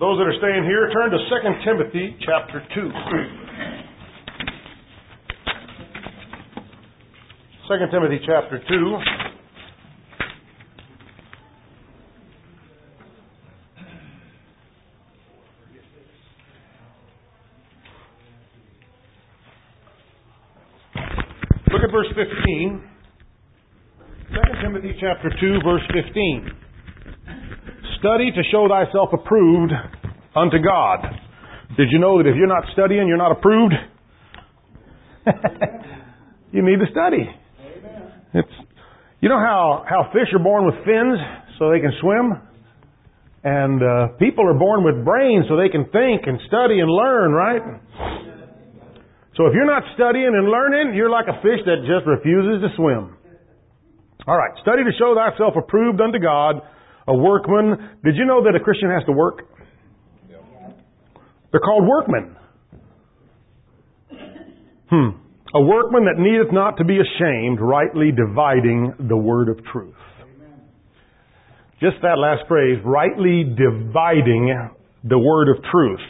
Those that are staying here, turn to 2 Timothy chapter 2. 2 Timothy chapter 2. Look at verse 15. 2 Timothy chapter 2, verse 15. Study to show thyself approved unto God. Did you know that if you're not studying, you're not approved? You need to study. You know how fish are born with fins so they can swim? And people are born with brains so they can think and study and learn, right? So if you're not studying and learning, you're like a fish that just refuses to swim. All right, study to show thyself approved unto God, a workman. Did you know that a Christian has to work? They're called workmen. A workman that needeth not to be ashamed, rightly dividing the word of truth. Just that last phrase, rightly dividing the word of truth.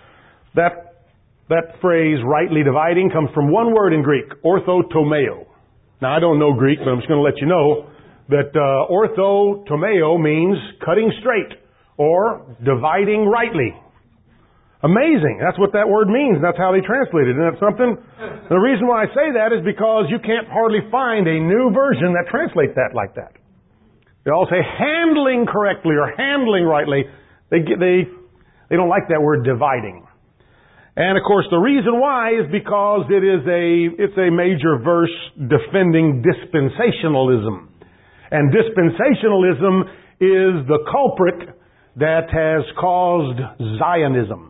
That phrase, rightly dividing, comes from one word in Greek, orthotomeo. Now, I don't know Greek, but I'm just going to let you know that orthotomeo means cutting straight or dividing rightly. Amazing. That's what that word means. That's how they translate it. Isn't that something? The reason why I say that is because you can't hardly find a new version that translates that like that. They all say handling correctly or handling rightly. They don't like that word dividing. And of course the reason why is because it's a major verse defending dispensationalism. And dispensationalism is the culprit that has caused Zionism.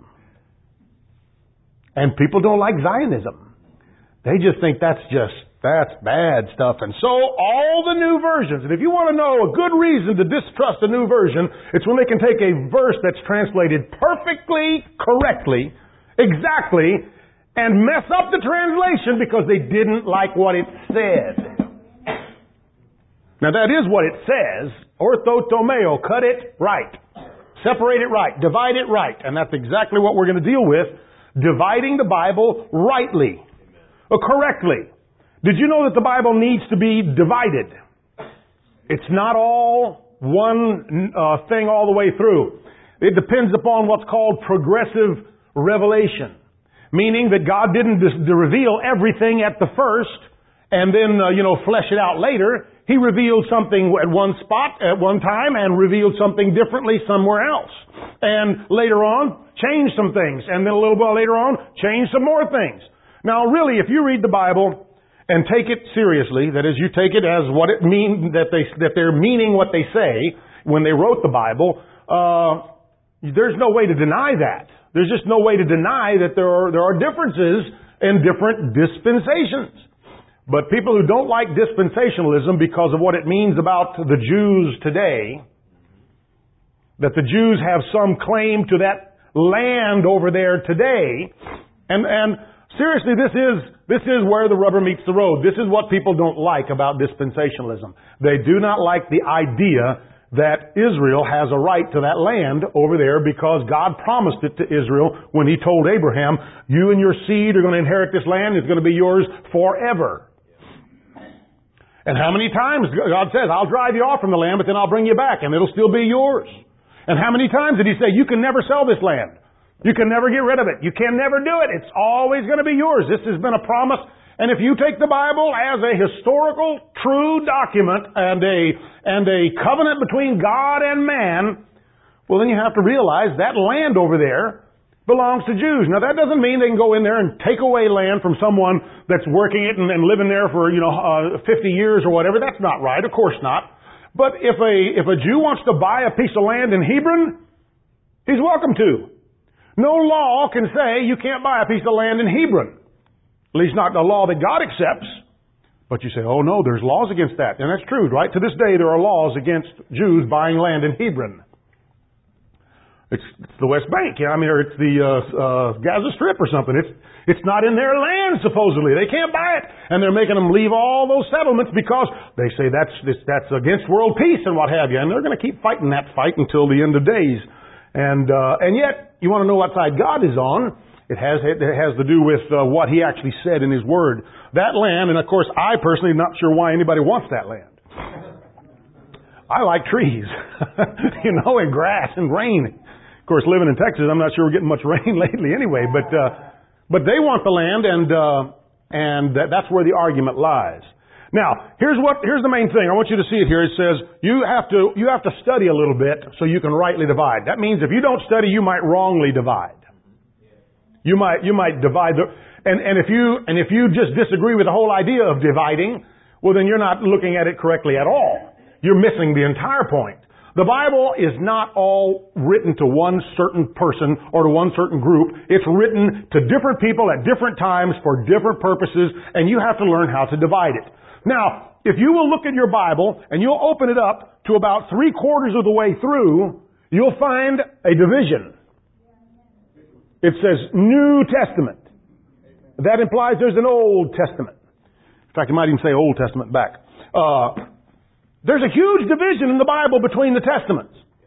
And people don't like Zionism. They just think that's bad stuff. And so all the new versions, and if you want to know a good reason to distrust a new version, it's when they can take a verse that's translated perfectly, correctly, exactly, and mess up the translation because they didn't like what it said. Now that is what it says. Orthotomeo, cut it right. Separate it right. Divide it right. And that's exactly what we're going to deal with. Dividing the Bible rightly. Or correctly. Did you know that the Bible needs to be divided? It's not all one thing all the way through. It depends upon what's called progressive revelation. Meaning that God didn't reveal everything at the first and then, flesh it out later. He revealed something at one spot at one time and revealed something differently somewhere else. And later on, changed some things. And then a little bit later on, changed some more things. Now really, if you read the Bible and take it seriously, that is, you take it as what it means, that they're meaning what they say when they wrote the Bible, there's no way to deny that. There's just no way to deny that there are differences in different dispensations. But people who don't like dispensationalism because of what it means about the Jews today, that the Jews have some claim to that land over there today, and seriously, this is where the rubber meets the road. This is what people don't like about dispensationalism. They do not like the idea that Israel has a right to that land over there because God promised it to Israel when He told Abraham, you and your seed are going to inherit this land. It's going to be yours forever. And how many times God says, I'll drive you off from the land, but then I'll bring you back and it'll still be yours. And how many times did He say, you can never sell this land? You can never get rid of it. You can never do it. It's always going to be yours. This has been a promise. And if you take the Bible as a historical, true document and a covenant between God and man, well, then you have to realize that land over there belongs to Jews. Now, that doesn't mean they can go in there and take away land from someone that's working it and living there for 50 years or whatever. That's not right. Of course not. But if a Jew wants to buy a piece of land in Hebron, he's welcome to. No law can say you can't buy a piece of land in Hebron. At least not the law that God accepts. But you say, oh no, there's laws against that. And that's true, right? To this day, there are laws against Jews buying land in Hebron. It's the West Bank, or it's the Gaza Strip or something. It's not in their land, supposedly. They can't buy it. And they're making them leave all those settlements because they say that's against world peace and what have you. And they're going to keep fighting that fight until the end of days. And yet, you want to know what side God is on. It has to do with what He actually said in His Word. That land, and of course, I personally am not sure why anybody wants that land. I like trees, and grass and rain. Of course, living in Texas, I'm not sure we're getting much rain lately anyway, but they want the land, and that's where the argument lies. Now, here's the main thing. I want you to see it here. It says you have to study a little bit so you can rightly divide. That means if you don't study, you might wrongly divide. You might divide and if you just disagree with the whole idea of dividing, well then you're not looking at it correctly at all. You're missing the entire point. The Bible is not all written to one certain person or to one certain group. It's written to different people at different times for different purposes, and you have to learn how to divide it. Now, if you will look at your Bible and you'll open it up to about 3/4 of the way through, you'll find a division. It says New Testament. That implies there's an Old Testament. In fact, you might even say Old Testament back. There's a huge division in the Bible between the Testaments.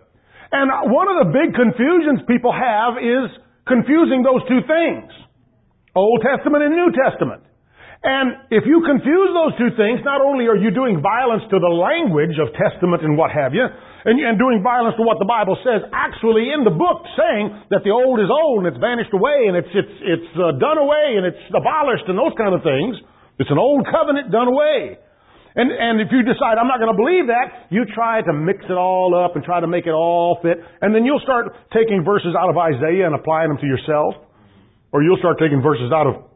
And one of the big confusions people have is confusing those two things. Old Testament and New Testament. And if you confuse those two things, not only are you doing violence to the language of Testament and what have you, and doing violence to what the Bible says actually in the book, saying that the old is old and it's vanished away and it's done away and it's abolished and those kind of things. It's an old covenant done away. And if you decide, I'm not going to believe that, you try to mix it all up and try to make it all fit. And then you'll start taking verses out of Isaiah and applying them to yourself. Or you'll start taking verses out of,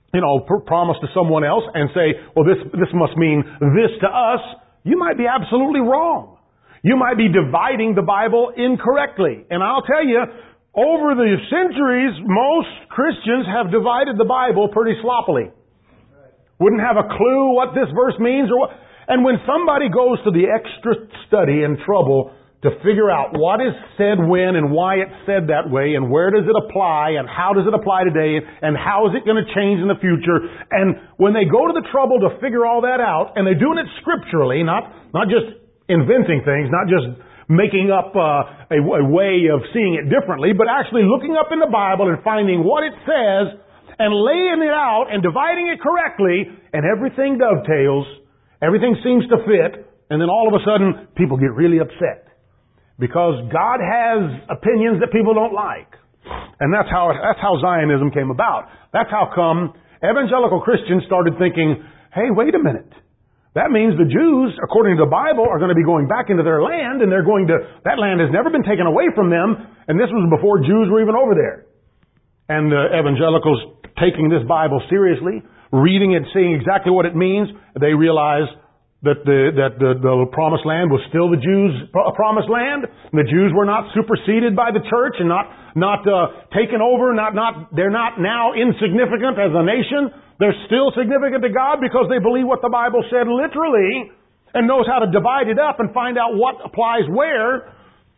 promise to someone else and say, well, this must mean this to us. You might be absolutely wrong. You might be dividing the Bible incorrectly. And I'll tell you, over the centuries, most Christians have divided the Bible pretty sloppily. Wouldn't have a clue what this verse means or what. And when somebody goes to the extra study and trouble to figure out what is said when and why it's said that way and where does it apply and how does it apply today and how is it going to change in the future, and when they go to the trouble to figure all that out, and they're doing it scripturally, not just inventing things, not just making up a way of seeing it differently, but actually looking up in the Bible and finding what it says and laying it out and dividing it correctly, and everything dovetails, everything seems to fit, and then all of a sudden people get really upset because God has opinions that people don't like. And that's how Zionism came about. That's how come evangelical Christians started thinking, hey, wait a minute. That means the Jews, according to the Bible, are going to be going back into their land, and that land has never been taken away from them, and this was before Jews were even over there. And the evangelicals, taking this Bible seriously, reading it, seeing exactly what it means, they realized that the promised land was still the Jews' promised land. The Jews were not superseded by the church and not taken over. They're not now insignificant as a nation. They're still significant to God because they believe what the Bible said literally and knows how to divide it up and find out what applies where.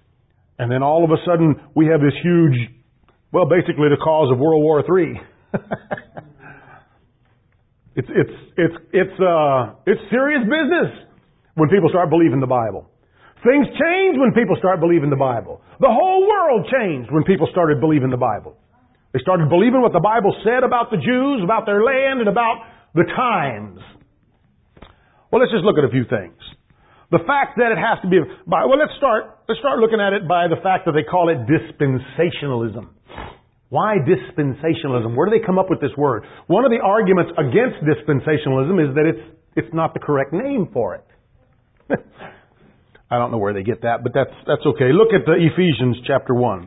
And then all of a sudden we have this huge, basically the cause of World War III. It's serious business when people start believing the Bible. Things change when people start believing the Bible. The whole world changed when people started believing the Bible. They started believing what the Bible said about the Jews, about their land, and about the times. Well, let's just look at a few things. The fact that it has to be, let's start looking at it by the fact that they call it dispensationalism. Why dispensationalism? Where do they come up with this word? One of the arguments against dispensationalism is that it's not the correct name for it. I don't know where they get that, but that's okay. Look at the Ephesians chapter 1.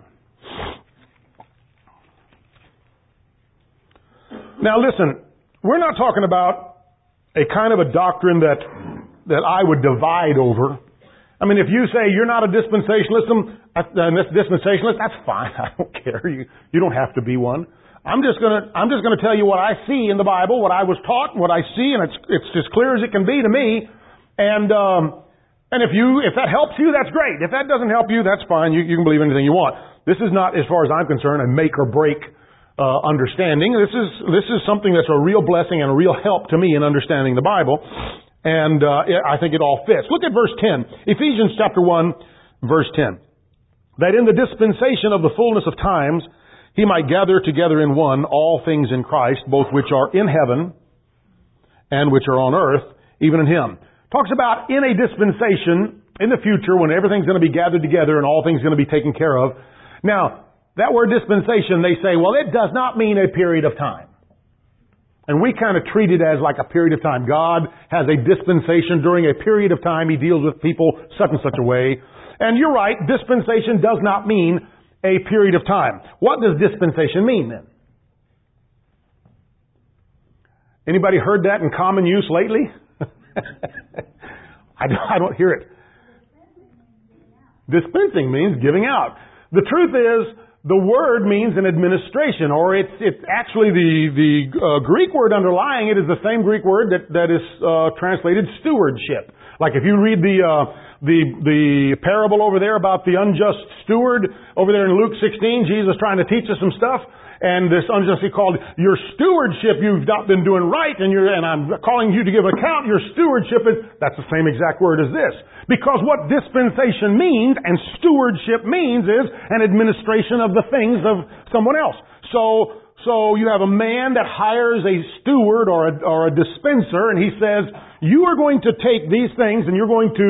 Now listen, we're not talking about a kind of a doctrine that I would divide over. I mean, if you say you're not a dispensationalist, that's fine. I don't care. You don't have to be one. I'm just gonna tell you what I see in the Bible, what I was taught, what I see, and it's as clear as it can be to me. And if that helps you, that's great. If that doesn't help you, that's fine. You can believe anything you want. This is not, as far as I'm concerned, a make or break understanding. This is something that's a real blessing and a real help to me in understanding the Bible. And I think it all fits. Look at verse 10. Ephesians chapter 1, verse 10. that in the dispensation of the fullness of times He might gather together in one all things in Christ, both which are in heaven and which are on earth, even in Him. Talks about in a dispensation in the future when everything's going to be gathered together and all things going to be taken care of. Now, that word dispensation, they say, well, it does not mean a period of time. And we kind of treat it as like a period of time. God has a dispensation during a period of time. He deals with people such and such a way. And you're right, dispensation does not mean a period of time. What does dispensation mean then? Anybody heard that in common use lately? I don't hear it. Dispensing means giving out. The truth is, the word means an administration, or it's actually the Greek word underlying it is the same Greek word that is translated stewardship. Like if you read the parable over there about the unjust steward over there in Luke 16, Jesus trying to teach us some stuff, and this unjustly called your stewardship. You've not been doing right, and I'm calling you to give account. Your stewardship that's the same exact word as this. Because what dispensation means and stewardship means is an administration of the things of someone else. So you have a man that hires a steward or a dispenser, and he says, you are going to take these things and you're going to,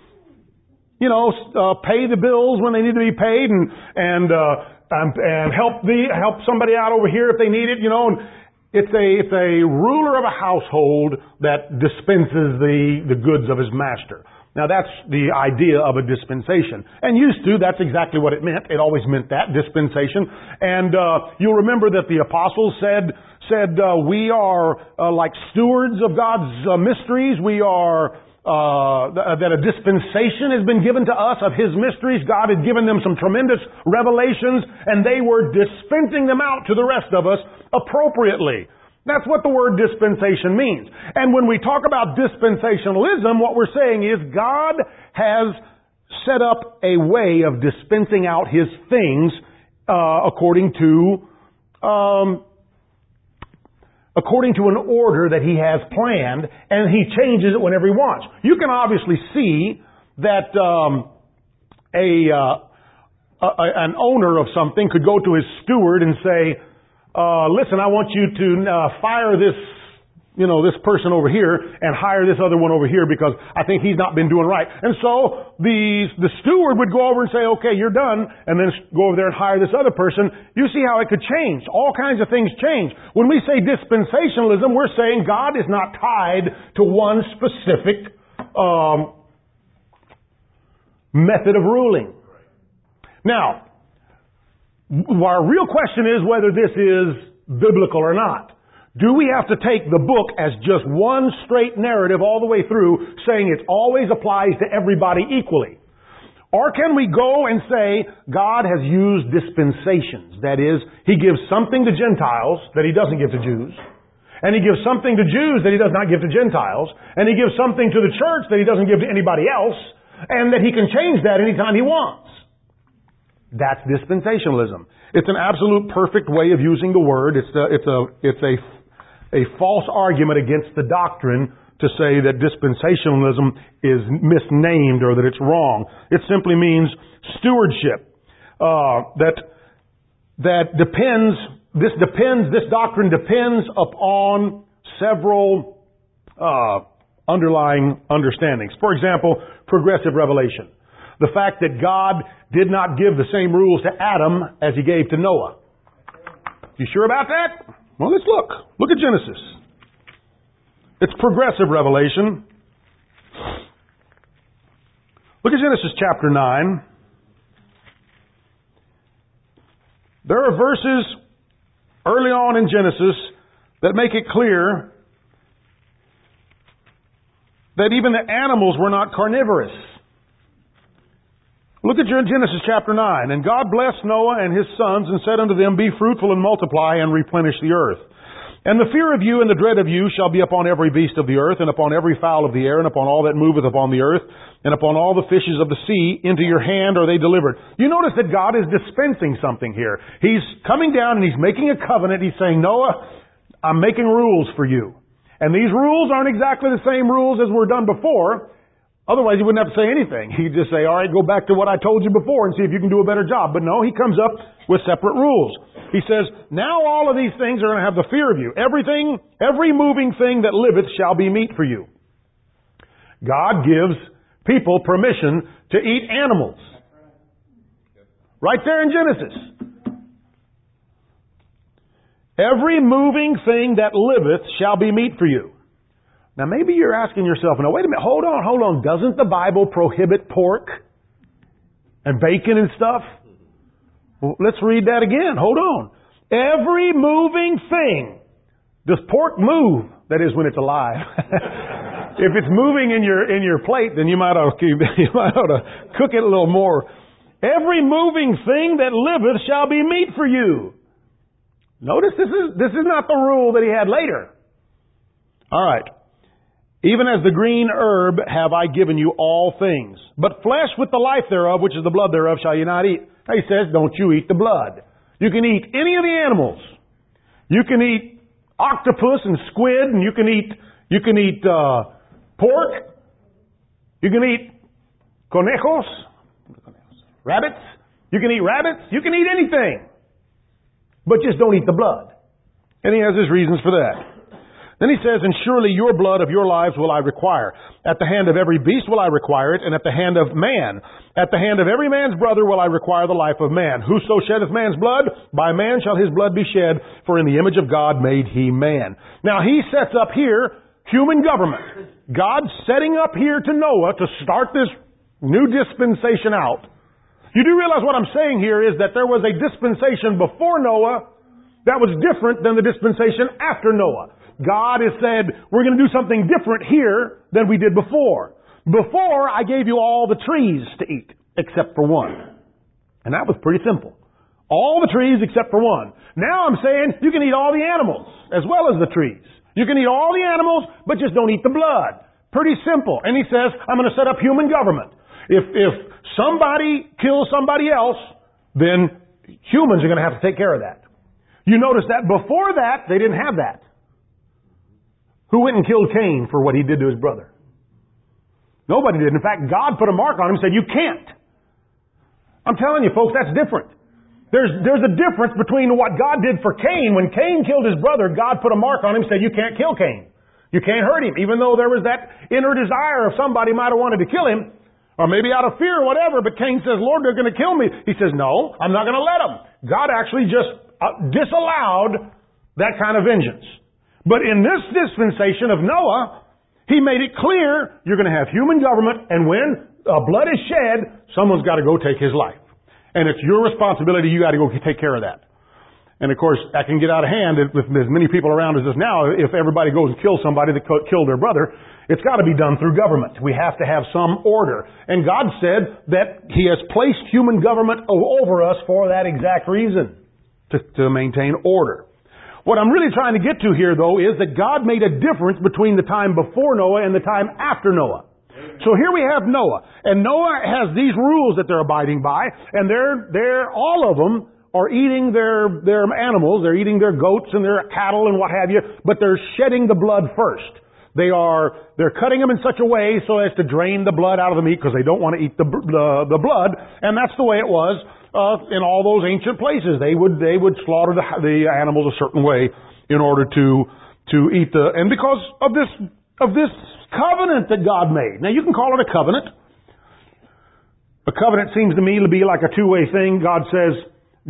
pay the bills when they need to be paid and help somebody out over here if they need it, and it's a ruler of a household that dispenses the goods of his master. Now that's the idea of a dispensation. And used to, that's exactly what it meant. It always meant that, dispensation. And you'll remember that the apostles said we are like stewards of God's mysteries. We are that a dispensation has been given to us of His mysteries. God had given them some tremendous revelations, and they were dispensing them out to the rest of us appropriately. That's what the word dispensation means. And when we talk about dispensationalism, what we're saying is God has set up a way of dispensing out His things according to an order that He has planned, and He changes it whenever He wants. You can obviously see that an owner of something could go to his steward and say, listen, I want you to fire this person over here and hire this other one over here because I think he's not been doing right. And so the steward would go over and say, okay, you're done, and then go over there and hire this other person. You see how it could change. All kinds of things change. When we say dispensationalism, we're saying God is not tied to one specific method of ruling. Now, our real question is whether this is biblical or not. Do we have to take the book as just one straight narrative all the way through, saying it always applies to everybody equally? Or can we go and say God has used dispensations? That is, He gives something to Gentiles that He doesn't give to Jews. And He gives something to Jews that He does not give to Gentiles. And He gives something to the church that He doesn't give to anybody else. And that He can change that anytime He wants. That's dispensationalism. It's an absolute perfect way of using the word. It's a false argument against the doctrine to say that dispensationalism is misnamed or that it's wrong. It simply means stewardship. This doctrine depends upon several underlying understandings. For example, progressive revelation. The fact that God did not give the same rules to Adam as He gave to Noah. You sure about that? Well, let's look. Look at Genesis. It's progressive revelation. Look at Genesis chapter 9. There are verses early on in Genesis that make it clear that even the animals were not carnivorous. Look at Genesis chapter 9. And God blessed Noah and his sons and said unto them, be fruitful and multiply and replenish the earth. And the fear of you and the dread of you shall be upon every beast of the earth, and upon every fowl of the air, and upon all that moveth upon the earth, and upon all the fishes of the sea. Into your hand are they delivered. You notice that God is dispensing something here. He's coming down and He's making a covenant. He's saying, Noah, I'm making rules for you. And these rules aren't exactly the same rules as were done before. Otherwise, he wouldn't have to say anything. He'd just say, all right, go back to what I told you before and see if you can do a better job. But no, he comes up with separate rules. He says, now all of these things are going to have the fear of you. Every moving thing that liveth shall be meat for you. God gives people permission to eat animals. Right there in Genesis. Every moving thing that liveth shall be meat for you. Now maybe you're asking yourself, no, wait a minute, hold on. Doesn't the Bible prohibit pork and bacon and stuff? Well, let's read that again. Hold on. Every moving thing. Does pork move? That is when it's alive. If it's moving in your plate, then you might ought to cook it a little more. Every moving thing that liveth shall be meat for you. Notice this is not the rule that he had later. All right. Even as the green herb have I given you all things. But flesh with the life thereof, which is the blood thereof, shall you not eat. Now he says, don't you eat the blood. You can eat any of the animals. You can eat octopus and squid, and you can eat pork. You can eat conejos, rabbits. You can eat rabbits. You can eat anything. But just don't eat the blood. And he has his reasons for that. Then he says, and surely your blood of your lives will I require. At the hand of every beast will I require it, and at the hand of man. At the hand of every man's brother will I require the life of man. Whoso sheddeth man's blood, by man shall his blood be shed, for in the image of God made he man. Now he sets up here human government. God's setting up here to Noah to start this new dispensation out. You do realize what I'm saying here is that there was a dispensation before Noah that was different than the dispensation after Noah. God has said, we're going to do something different here than we did before. Before, I gave you all the trees to eat, except for one. And that was pretty simple. All the trees except for one. Now I'm saying, you can eat all the animals, as well as the trees. You can eat all the animals, but just don't eat the blood. Pretty simple. And he says, I'm going to set up human government. If somebody kills somebody else, then humans are going to have to take care of that. You notice that before that, they didn't have that. Who went and killed Cain for what he did to his brother? Nobody did. In fact, God put a mark on him and said, you can't. I'm telling you, folks, that's different. There's a difference between what God did for Cain. When Cain killed his brother, God put a mark on him and said, you can't kill Cain. You can't hurt him. Even though there was that inner desire of somebody might have wanted to kill him, or maybe out of fear or whatever, but Cain says, Lord, they're going to kill me. He says, no, I'm not going to let them. God actually just disallowed that kind of vengeance. But in this dispensation of Noah, he made it clear you're going to have human government, and when blood is shed, someone's got to go take his life. And it's your responsibility. You got to go take care of that. And of course, that can get out of hand with as many people around as this now. If everybody goes and kills somebody that killed their brother, it's got to be done through government. We have to have some order. And God said that He has placed human government over us for that exact reason, to maintain order. What I'm really trying to get to here, though, is that God made a difference between the time before Noah and the time after Noah. So here we have Noah. And Noah has these rules that they're abiding by, and they're all of them are eating their animals. They're eating their goats and their cattle and what have you, but they're shedding the blood first. They're cutting them in such a way so as to drain the blood out of the meat because they don't want to eat the blood. And that's the way it was in all those ancient places. They would slaughter the animals a certain way in order to eat and because of this covenant that God made. Now you can call it a covenant. A covenant seems to me to be like a two-way thing. God says,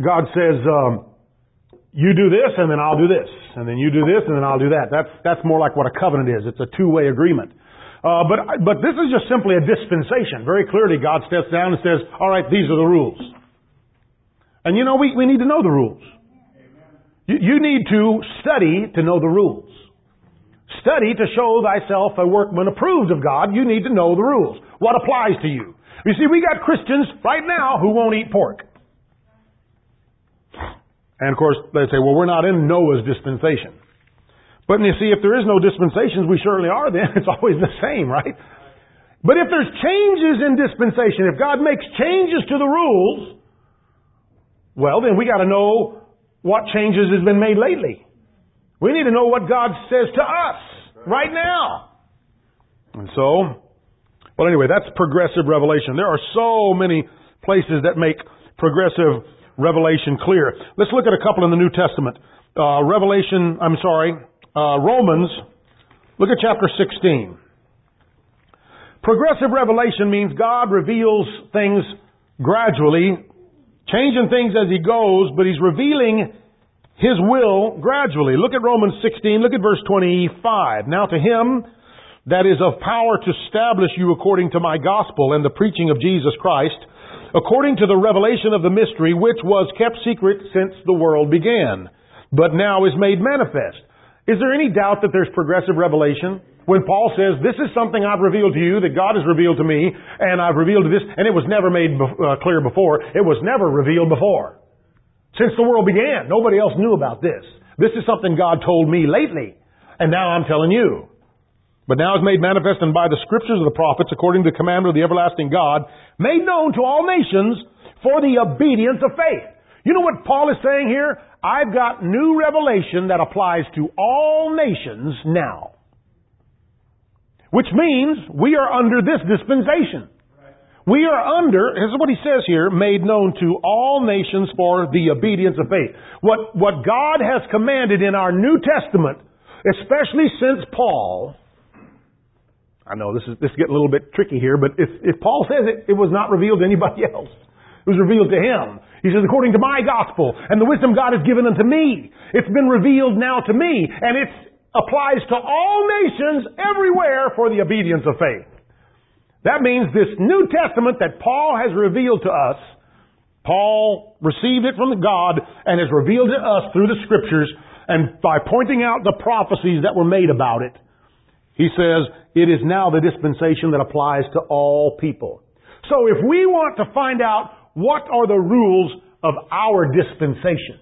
you do this and then I'll do this. And then you do this and then I'll do that. That's more like what a covenant is. It's a two-way agreement. But this is just simply a dispensation. Very clearly God steps down and says, all right, these are the rules. And you know, we need to know the rules. You need to study to know the rules. Study to show thyself a workman approved of God. You need to know the rules. What applies to you? You see, we got Christians right now who won't eat pork. And of course, they say, well, we're not in Noah's dispensation. But you see, if there is no dispensations, we certainly are then. It's always the same, right? But if there's changes in dispensation, if God makes changes to the rules, well, then we got to know what changes has been made lately. We need to know what God says to us right now. And so, Well, anyway, that's progressive revelation. There are so many places that make progressive revelation clear. Let's look at a couple in the New Testament. Romans. Look at chapter 16. Progressive revelation means God reveals things gradually, changing things as He goes, but He's revealing His will gradually. Look at Romans 16, look at verse 25. Now to Him that is of power to establish you according to my gospel and the preaching of Jesus Christ, according to the revelation of the mystery which was kept secret since the world began, but now is made manifest. Is there any doubt that there's progressive revelation? When Paul says, this is something I've revealed to you, that God has revealed to me, and I've revealed this, and it was never made clear before. It was never revealed before. Since the world began, nobody else knew about this. This is something God told me lately, and now I'm telling you. But now is made manifest and by the scriptures of the prophets, according to the commandment of the everlasting God, made known to all nations for the obedience of faith. You know what Paul is saying here? I've got new revelation that applies to all nations now. Which means we are under this dispensation. We are under, this is what he says here, made known to all nations for the obedience of faith. What God has commanded in our New Testament, especially since Paul, I know this is getting a little bit tricky here, but if Paul says it was not revealed to anybody else. It was revealed to him. He says, according to my gospel and the wisdom God has given unto me, it's been revealed now to me, and it applies to all nations everywhere for the obedience of faith. That means this New Testament that Paul has revealed to us, Paul received it from God and has revealed it to us through the Scriptures, and by pointing out the prophecies that were made about it, he says, it is now the dispensation that applies to all people. So if we want to find out what are the rules of our dispensation,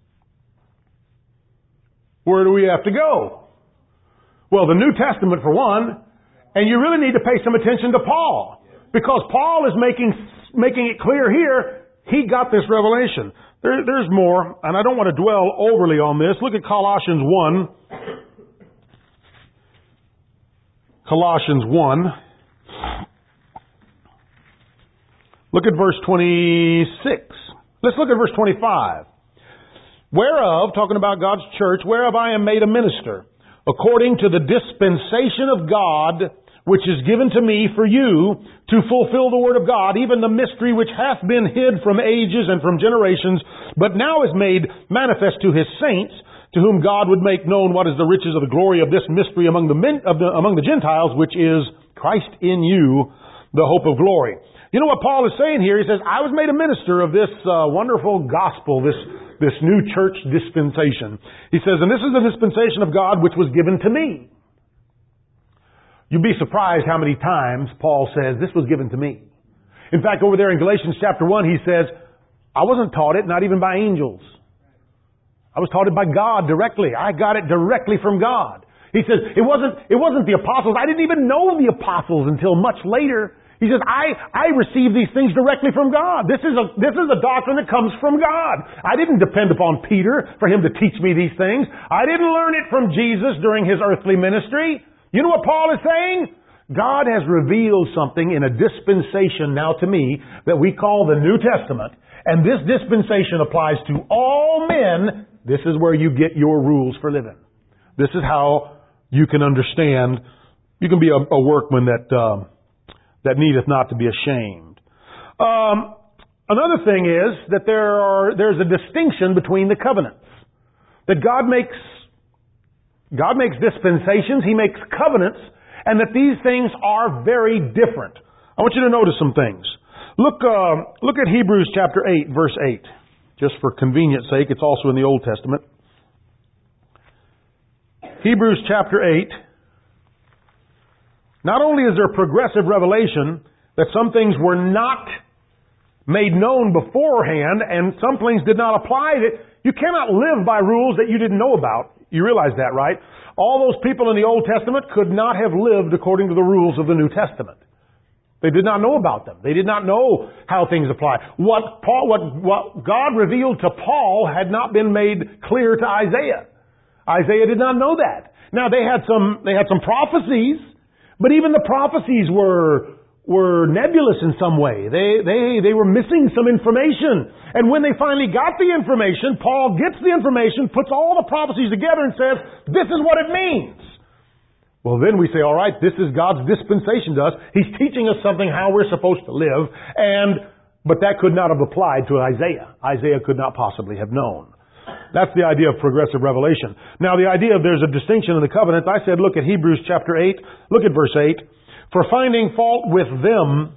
where do we have to go? Well, the New Testament for one, and you really need to pay some attention to Paul, because Paul is making it clear here, he got this revelation. There's more, and I don't want to dwell overly on this. Look at Colossians 1. Colossians 1. Look at verse 26. Let's look at verse 25. Whereof, talking about God's church, whereof I am made a minister, according to the dispensation of God, which is given to me for you, to fulfill the word of God, even the mystery which hath been hid from ages and from generations, but now is made manifest to His saints, to whom God would make known what is the riches of the glory of this mystery among the Gentiles, which is Christ in you, the hope of glory. You know what Paul is saying here? He says, I was made a minister of this wonderful gospel, this new church dispensation. He says, and this is the dispensation of God which was given to me. You'd be surprised how many times Paul says, this was given to me. In fact, over there in Galatians chapter 1, he says, I wasn't taught it, not even by angels. I was taught it by God directly. I got it directly from God. He says, it wasn't the apostles. I didn't even know the apostles until much later. He says, I received these things directly from God. This is a doctrine that comes from God. I didn't depend upon Peter for him to teach me these things. I didn't learn it from Jesus during His earthly ministry. You know what Paul is saying? God has revealed something in a dispensation now to me that we call the New Testament. And this dispensation applies to all men. This is where you get your rules for living. This is how you can understand. You can be a workman that needeth not to be ashamed. Another thing is that there's a distinction between the covenants. That God makes dispensations, He makes covenants, and that these things are very different. I want you to notice some things. Look at Hebrews chapter 8, verse 8. Just for convenience sake, it's also in the Old Testament. Hebrews chapter 8. Not only is there progressive revelation that some things were not made known beforehand and some things did not apply to it, you cannot live by rules that you didn't know about. You realize that, right? All those people in the Old Testament could not have lived according to the rules of the New Testament. They did not know about them. They did not know how things apply. What God revealed to Paul had not been made clear to Isaiah. Isaiah did not know that. Now they had some prophecies, but even the prophecies were were nebulous in some way. They were missing some information. And when they finally got the information, Paul gets the information, puts all the prophecies together and says, this is what it means. Well, then we say, all right, this is God's dispensation to us. He's teaching us something, how we're supposed to live. But that could not have applied to Isaiah. Isaiah could not possibly have known. That's the idea of progressive revelation. Now, the idea of there's a distinction in the covenant, I said, look at Hebrews chapter 8. Look at verse 8. For finding fault with them,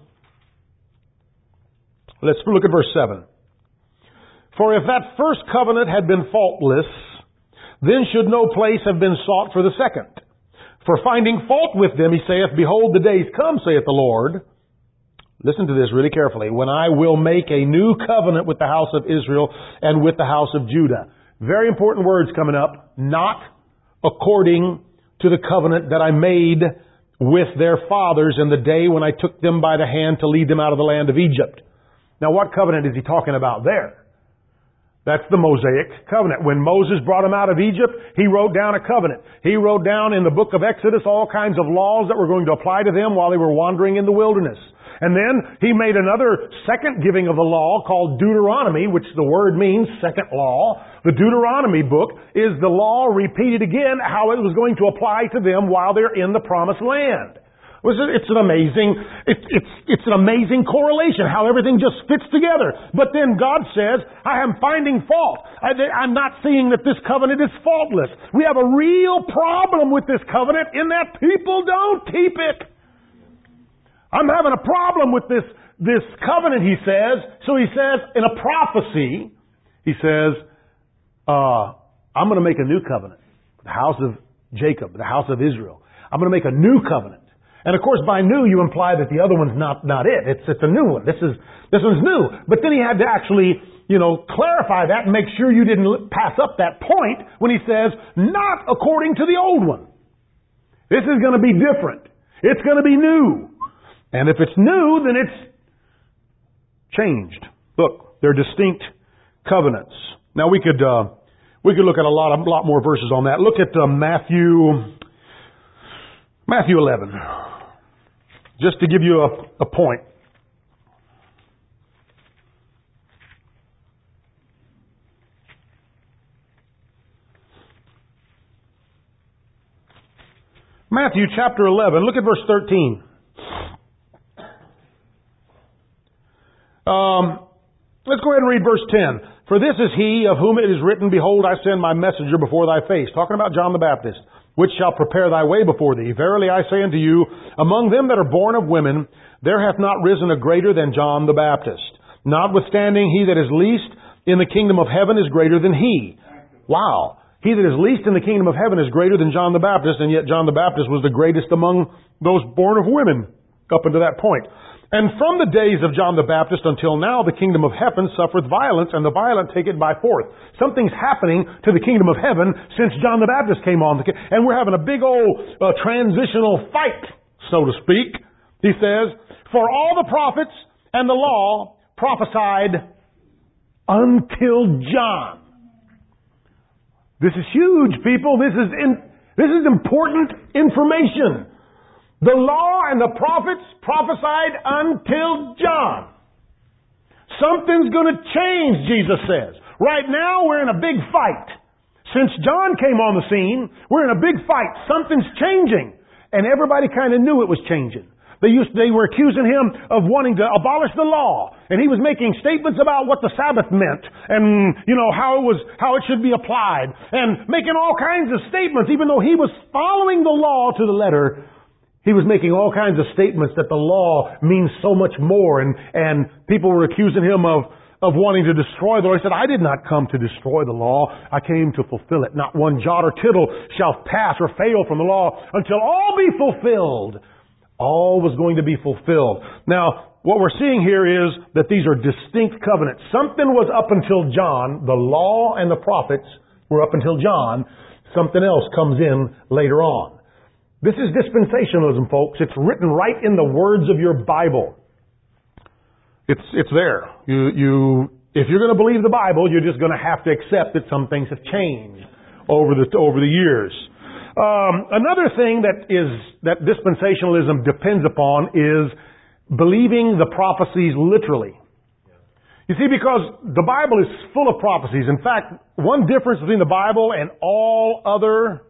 let's look at verse 7. For if that first covenant had been faultless, then should no place have been sought for the second. For finding fault with them, he saith, behold, the days come, saith the Lord. Listen to this really carefully. When I will make a new covenant with the house of Israel and with the house of Judah. Very important words coming up. Not according to the covenant that I made with their fathers in the day when I took them by the hand to lead them out of the land of Egypt. Now, what covenant is he talking about there? That's the Mosaic covenant. When Moses brought them out of Egypt, he wrote down a covenant. He wrote down in the book of Exodus all kinds of laws that were going to apply to them while they were wandering in the wilderness. And then he made another second giving of the law called Deuteronomy, which the word means second law. The Deuteronomy book is the law repeated again, how it was going to apply to them while they're in the promised land. It's an amazing correlation, how everything just fits together. But then God says, I am finding fault. I'm not seeing that this covenant is faultless. We have a real problem with this covenant in that people don't keep it. I'm having a problem with this covenant, he says. So he says, in a prophecy, he says, I'm going to make a new covenant. The house of Jacob, the house of Israel. I'm going to make a new covenant. And of course, by new, you imply that the other one's not it. It's a new one. This one's new. But then he had to actually, clarify that and make sure you didn't pass up that point when he says, not according to the old one. This is going to be different. It's going to be new. And if it's new, then it's changed. Look, they're distinct covenants. Now we could look at a lot more verses on that. Look at Matthew 11. Just to give you a point. Matthew chapter 11. Look at verse 13. Let's go ahead and read verse 10. For this is he of whom it is written, behold, I send my messenger before thy face. Talking about John the Baptist. Which shall prepare thy way before thee. Verily I say unto you, among them that are born of women, there hath not risen a greater than John the Baptist. Notwithstanding, he that is least in the kingdom of heaven is greater than he. Wow. He that is least in the kingdom of heaven is greater than John the Baptist, and yet John the Baptist was the greatest among those born of women up unto that point. And from the days of John the Baptist until now, the kingdom of heaven suffereth violence, and the violent take it by force. Something's happening to the kingdom of heaven since John the Baptist came on. And we're having a big old transitional fight, so to speak. He says, for all the prophets and the law prophesied until John. This is huge, people. This is important information. The law and the prophets prophesied until John. Something's going to change, Jesus says. Right now, we're in a big fight. Since John came on the scene, we're in a big fight. Something's changing. And everybody kind of knew it was changing. They were accusing him of wanting to abolish the law. And he was making statements about what the Sabbath meant. And, how it should be applied. And making all kinds of statements, even though he was following the law to the letter. He was making all kinds of statements that the law means so much more. And people were accusing him of wanting to destroy the law. He said, I did not come to destroy the law. I came to fulfill it. Not one jot or tittle shall pass or fail from the law until all be fulfilled. All was going to be fulfilled. Now, what we're seeing here is that these are distinct covenants. Something was up until John. The law and the prophets were up until John. Something else comes in later on. This is dispensationalism, folks. It's written right in the words of your Bible. It's there. If you're going to believe the Bible, you're just going to have to accept that some things have changed over the years. Another thing that dispensationalism depends upon is believing the prophecies literally. You see, because the Bible is full of prophecies. In fact, one difference between the Bible and all other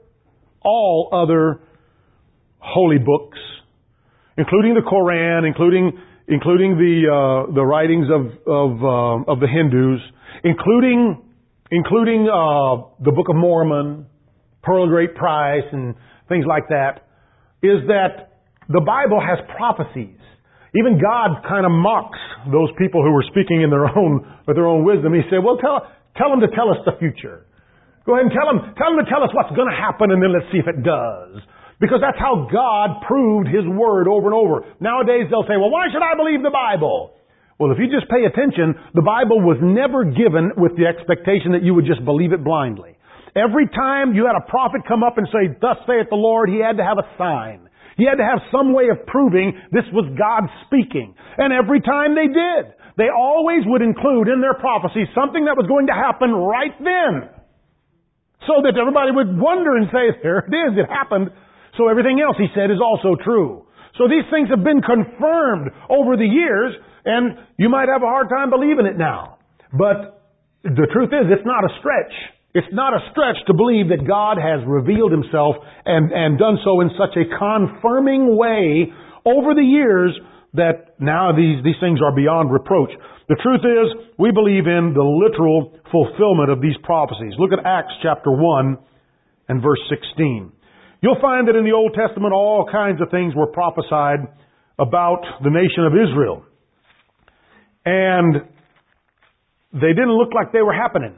holy books, including the Koran, including the writings of the Hindus, including the Book of Mormon, Pearl of Great Price, and things like that, is that the Bible has prophecies. Even God kind of mocks those people who were speaking with their own wisdom. He said, well, tell them to tell us the future. Go ahead and tell them to tell us what's going to happen, and then let's see if it does. Because that's how God proved His Word over and over. Nowadays they'll say, well, why should I believe the Bible? Well, if you just pay attention, the Bible was never given with the expectation that you would just believe it blindly. Every time you had a prophet come up and say, thus saith the Lord, he had to have a sign. He had to have some way of proving this was God speaking. And every time they did, they always would include in their prophecy something that was going to happen right then. So that everybody would wonder and say, there it is, it happened. So everything else he said is also true. So these things have been confirmed over the years, and you might have a hard time believing it now. But the truth is, it's not a stretch. It's not a stretch to believe that God has revealed Himself and done so in such a confirming way over the years that now these things are beyond reproach. The truth is, we believe in the literal fulfillment of these prophecies. Look at Acts chapter 1 and verse 16. You'll find that in the Old Testament all kinds of things were prophesied about the nation of Israel. And they didn't look like they were happening.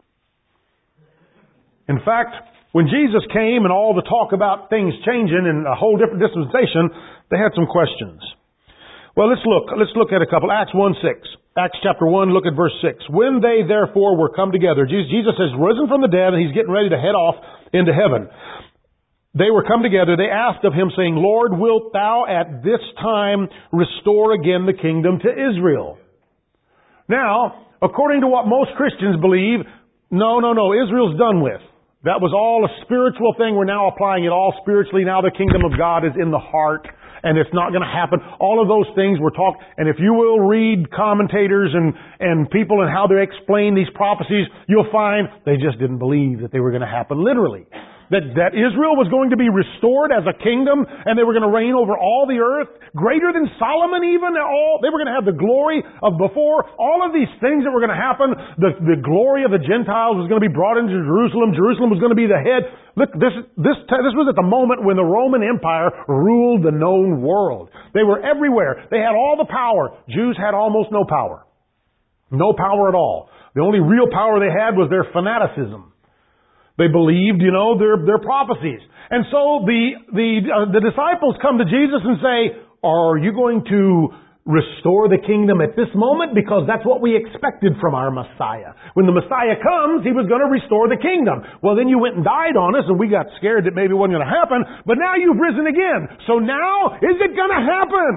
In fact, when Jesus came and all the talk about things changing and a whole different dispensation, they had some questions. Well, let's look at a couple. Acts 1:6. Acts chapter 1, look at verse 6. When they therefore were come together, Jesus has risen from the dead and He's getting ready to head off into heaven. They were come together, they asked of Him, saying, Lord, wilt Thou at this time restore again the kingdom to Israel? Now, according to what most Christians believe, no, Israel's done with. That was all a spiritual thing. We're now applying it all spiritually. Now the kingdom of God is in the heart, and it's not going to happen. All of those things were talked. And if you will read commentators and people and how they explain these prophecies, you'll find they just didn't believe that they were going to happen literally. That Israel was going to be restored as a kingdom, and they were going to reign over all the earth, greater than Solomon even. They were going to have the glory of before. All of these things that were going to happen, the glory of the Gentiles was going to be brought into Jerusalem. Jerusalem was going to be the head. Look, this was at the moment when the Roman Empire ruled the known world. They were everywhere. They had all the power. Jews had almost no power. No power at all. The only real power they had was their fanaticism. They believed, their prophecies. And so the disciples come to Jesus and say, are you going to restore the kingdom at this moment? Because that's what we expected from our Messiah. When the Messiah comes, He was going to restore the kingdom. Well, then you went and died on us, and we got scared that maybe it wasn't going to happen. But now you've risen again. So now, is it going to happen?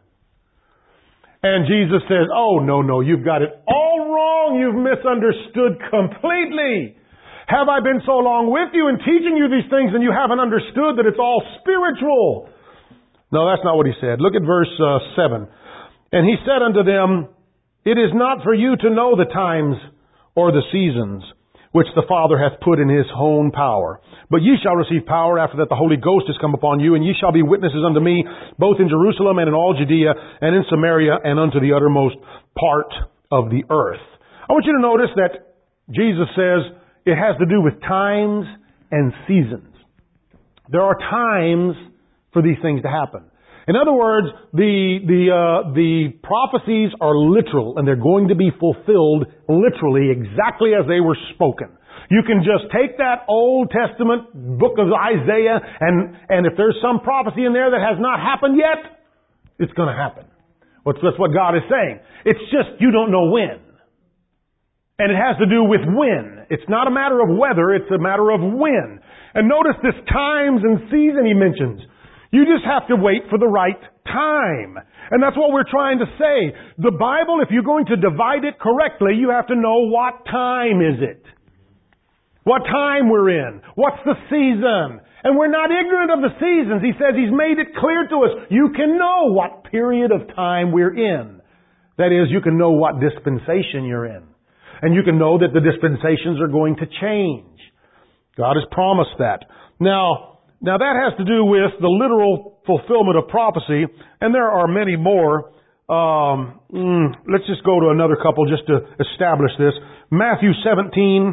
And Jesus says, oh, no, you've got it all wrong. You've misunderstood completely. Have I been so long with you and teaching you these things and you haven't understood that it's all spiritual? No, that's not what He said. Look at verse 7. And He said unto them, it is not for you to know the times or the seasons which the Father hath put in His own power. But ye shall receive power after that the Holy Ghost is come upon you, and ye shall be witnesses unto me, both in Jerusalem and in all Judea and in Samaria and unto the uttermost part of the earth. I want you to notice that Jesus says, it has to do with times and seasons. There are times for these things to happen. In other words, the prophecies are literal, and they're going to be fulfilled literally exactly as they were spoken. You can just take that Old Testament book of Isaiah, and if there's some prophecy in there that has not happened yet, it's going to happen. That's what God is saying. It's just you don't know when. And it has to do with when. It's not a matter of whether, it's a matter of when. And notice this times and season He mentions. You just have to wait for the right time. And that's what we're trying to say. The Bible, if you're going to divide it correctly, you have to know what time is it. what time we're in, what's the season. And we're not ignorant of the seasons. He says He's made it clear to us. You can know what period of time we're in. That is, you can know what dispensation you're in. And you can know that the dispensations are going to change. God has promised that. Now that has to do with the literal fulfillment of prophecy, and there are many more. Let's just go to another couple just to establish this. Matthew 17.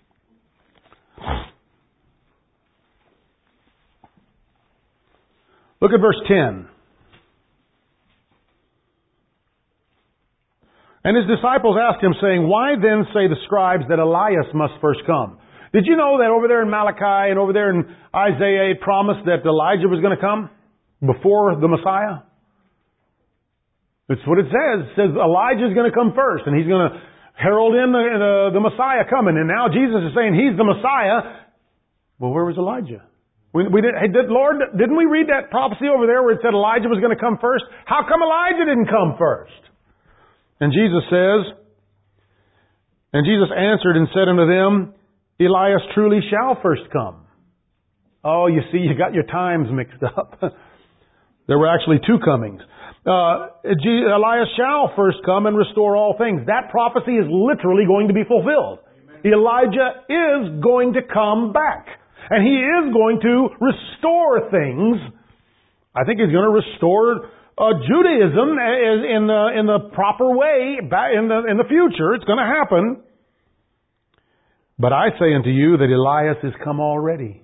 Look at verse 10. And His disciples asked Him, saying, Why then say the scribes that Elias must first come? Did you know that over there in Malachi and over there in Isaiah it promised that Elijah was going to come before the Messiah? That's what it says. It says Elijah's going to come first and he's going to herald in the Messiah coming. And now Jesus is saying He's the Messiah. Well, where was Elijah? Lord, didn't we read that prophecy over there where it said Elijah was going to come first? How come Elijah didn't come first? And Jesus says, and Jesus answered and said unto them, Elias truly shall first come. Oh, you see, you got your times mixed up. There were actually two comings. Elias shall first come and restore all things. That prophecy is literally going to be fulfilled. Amen. Elijah is going to come back. And He is going to restore things. I think He's going to restore Judaism in the proper way in the future. It's going to happen. But I say unto you that Elias is come already.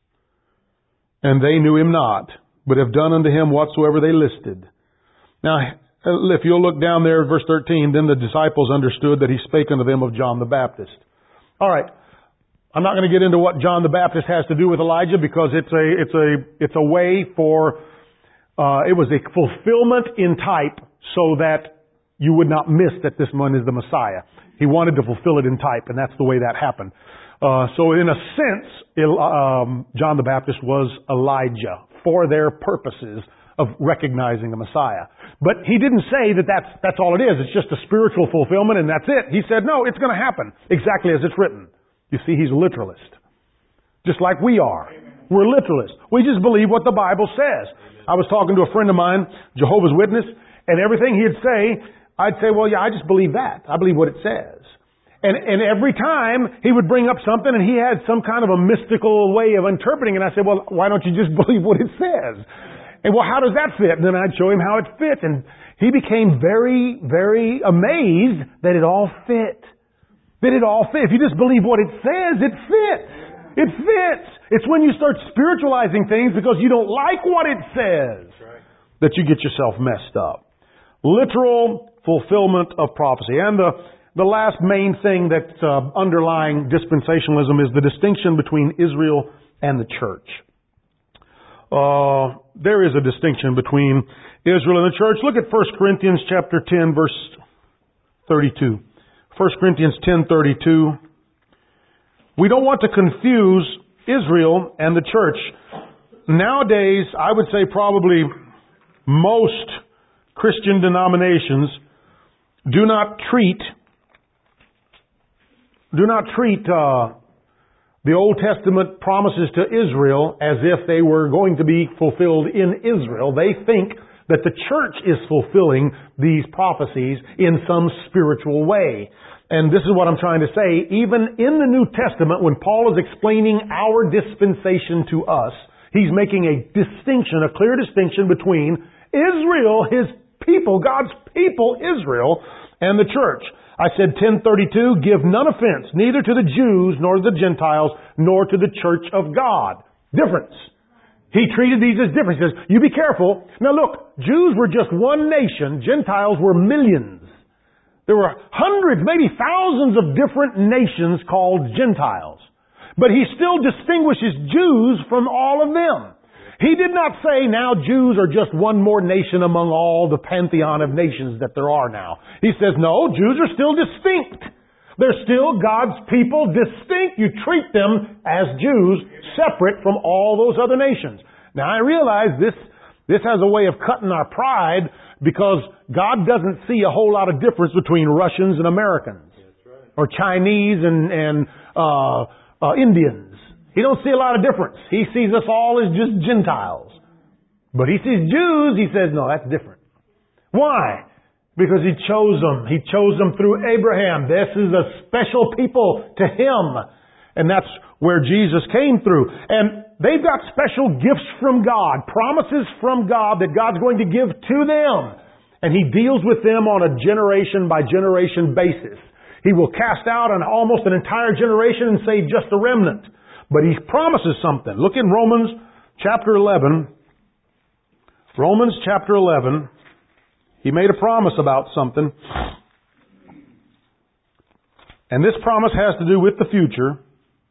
And they knew Him not, but have done unto Him whatsoever they listed. Now, if you'll look down there at verse 13, then the disciples understood that He spake unto them of John the Baptist. All right. I'm not going to get into what John the Baptist has to do with Elijah because it's a way for, it was a fulfillment in type so that you would not miss that this one is the Messiah. He wanted to fulfill it in type, and that's the way that happened. So in a sense, John the Baptist was Elijah for their purposes of recognizing the Messiah. But he didn't say that that's all it is. It's just a spiritual fulfillment and that's it. He said, no, it's going to happen exactly as it's written. You see, he's a literalist. Just like we are. We're literalists. We just believe what the Bible says. I was talking to a friend of mine, Jehovah's Witness, and everything he'd say, I'd say, well, yeah, I just believe that. I believe what it says. And every time he would bring up something and he had some kind of a mystical way of interpreting it, and I said, well, why don't you just believe what it says? And well, how does that fit? And then I'd show him how it fits. And he became very, very amazed that it all fit. That it all fits. If you just believe what it says, it fits. It fits. It's when you start spiritualizing things because you don't like what it says that you get yourself messed up. Literal fulfillment of prophecy. And the last main thing that's underlying dispensationalism is the distinction between Israel and the church. There is a distinction between Israel and the church. Look at 1 Corinthians chapter 10, verse 32. 1 Corinthians 10:32. We don't want to confuse Israel and the church. Nowadays, I would say probably most Christian denominations do not treat the Old Testament promises to Israel as if they were going to be fulfilled in Israel. They think that the church is fulfilling these prophecies in some spiritual way. And this is what I'm trying to say. Even in the New Testament, when Paul is explaining our dispensation to us, he's making a distinction, a clear distinction between Israel, His people, God's people, Israel, and the church. I said 10:32, give none offense, neither to the Jews, nor to the Gentiles, nor to the church of God. Difference. He treated these as different. He says, you be careful. Now look, Jews were just one nation. Gentiles were millions. There were hundreds, maybe thousands of different nations called Gentiles. But he still distinguishes Jews from all of them. He did not say now Jews are just one more nation among all the pantheon of nations that there are now. He says, no, Jews are still distinct. They're still God's people, distinct. You treat them as Jews, separate from all those other nations. Now I realize this has a way of cutting our pride because God doesn't see a whole lot of difference between Russians and Americans. Or Chinese and Indians. He don't see a lot of difference. He sees us all as just Gentiles. But he sees Jews, he says, no, that's different. Why? Because He chose them. He chose them through Abraham. This is a special people to Him. And that's where Jesus came through. And they've got special gifts from God, promises from God that God's going to give to them. And He deals with them on a generation by generation basis. He will cast out almost an entire generation and save just a remnant. But He promises something. Look in Romans chapter 11. Romans chapter 11. He made a promise about something. And this promise has to do with the future.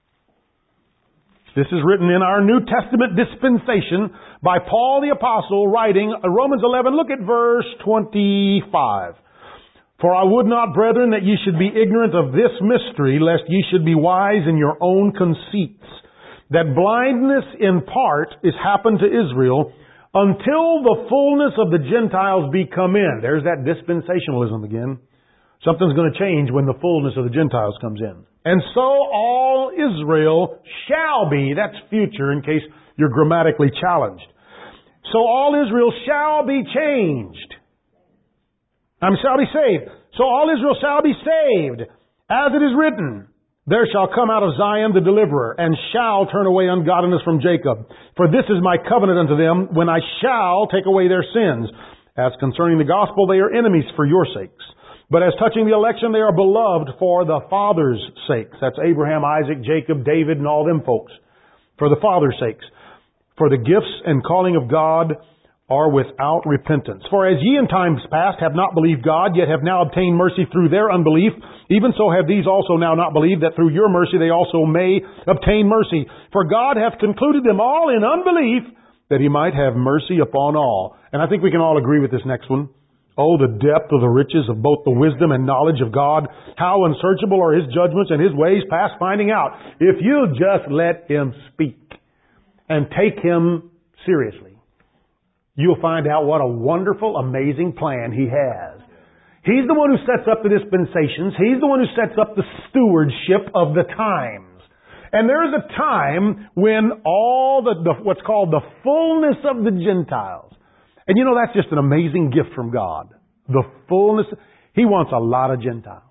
This is written in our New Testament dispensation by Paul the Apostle writing Romans 11. Look at verse 25. For I would not, brethren, that ye should be ignorant of this mystery, lest ye should be wise in your own conceits, that blindness in part is happened to Israel, until the fullness of the Gentiles be come in. There's that dispensationalism again. Something's going to change when the fullness of the Gentiles comes in. And so all Israel shall be, that's future in case you're grammatically challenged. So all Israel shall be changed. Shall be saved. So all Israel shall be saved. As it is written, there shall come out of Zion the deliverer, and shall turn away ungodliness from Jacob. For this is my covenant unto them, when I shall take away their sins. As concerning the gospel, they are enemies for your sakes. But as touching the election, they are beloved for the Father's sakes. That's Abraham, Isaac, Jacob, David, and all them folks. For the Father's sakes. For the gifts and calling of God are without repentance. For as ye in times past have not believed God, yet have now obtained mercy through their unbelief, even so have these also now not believed, that through your mercy they also may obtain mercy. For God hath concluded them all in unbelief, that He might have mercy upon all. And I think we can all agree with this next one. Oh, the depth of the riches of both the wisdom and knowledge of God. How unsearchable are His judgments and His ways past finding out. If you just let Him speak and take Him seriously, you'll find out what a wonderful, amazing plan He has. He's the one who sets up the dispensations. He's the one who sets up the stewardship of the times. And there's a time when all what's called the fullness of the Gentiles. And you know, that's just an amazing gift from God. The fullness. He wants a lot of Gentiles.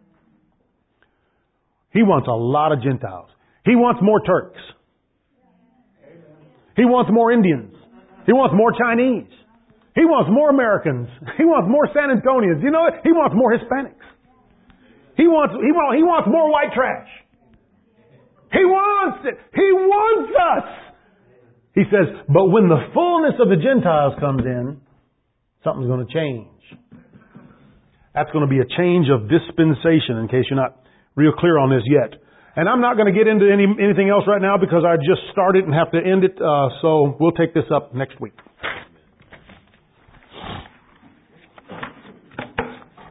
He wants a lot of Gentiles. He wants more Turks. He wants more Indians. He wants more Chinese. He wants more Americans. He wants more San Antonians. You know what? He wants more Hispanics. He wants more white trash. He wants it. He wants us. He says, but when the fullness of the Gentiles comes in, something's going to change. That's going to be a change of dispensation, in case you're not real clear on this yet. And I'm not going to get into anything else right now because I just started and have to end it. So we'll take this up next week.